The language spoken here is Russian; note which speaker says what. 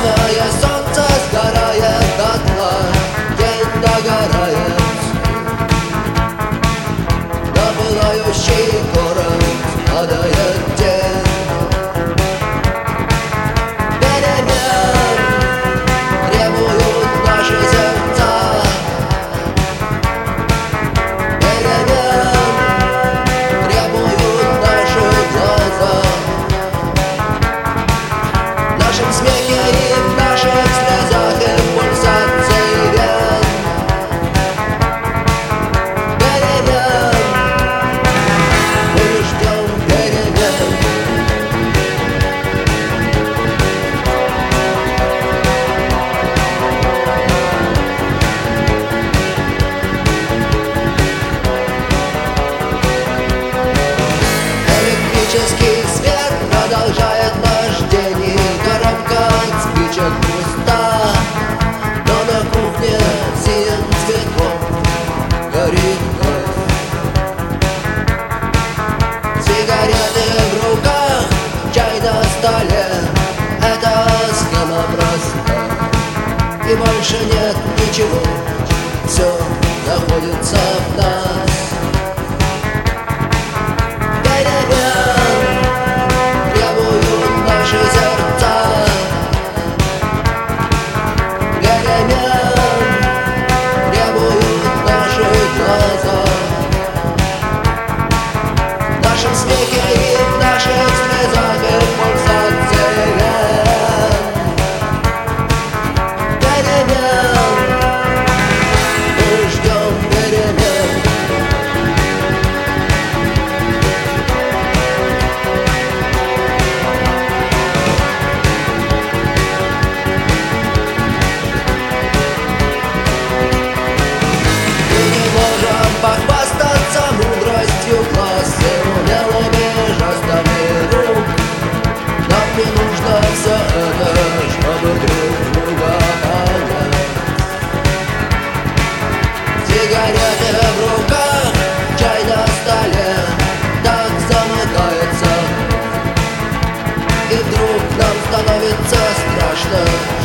Speaker 1: Самое солнце сгорает дотла, день догорает. На пылающий город падает день перемен, требуют наши сердца. Перемен требуют наши глаза. В нашем смехе и в наших слезах и в пульсации вен. Перемен, мы ждем перемен. Электрический свет продолжает наш день, и коробка от спичек пуста. Но на кухне синим цветком горит газ. Сигареты в руках, чай на столе. Это схема проста, и больше нет ничего. Все находится в нас. Перемен требуют наши сердца. Перемен требуют наши глаза. В нашем смехе и в наших слезах и в пульсации вен. Перемен, мы ждем перемен. Похвастаться мудростью класса, умелыми жестами рук. Нам не нужно все это, чтобы друг друга понять. Сигареты в руках, чай на столе, так замыкается. И вдруг нам становится страшно.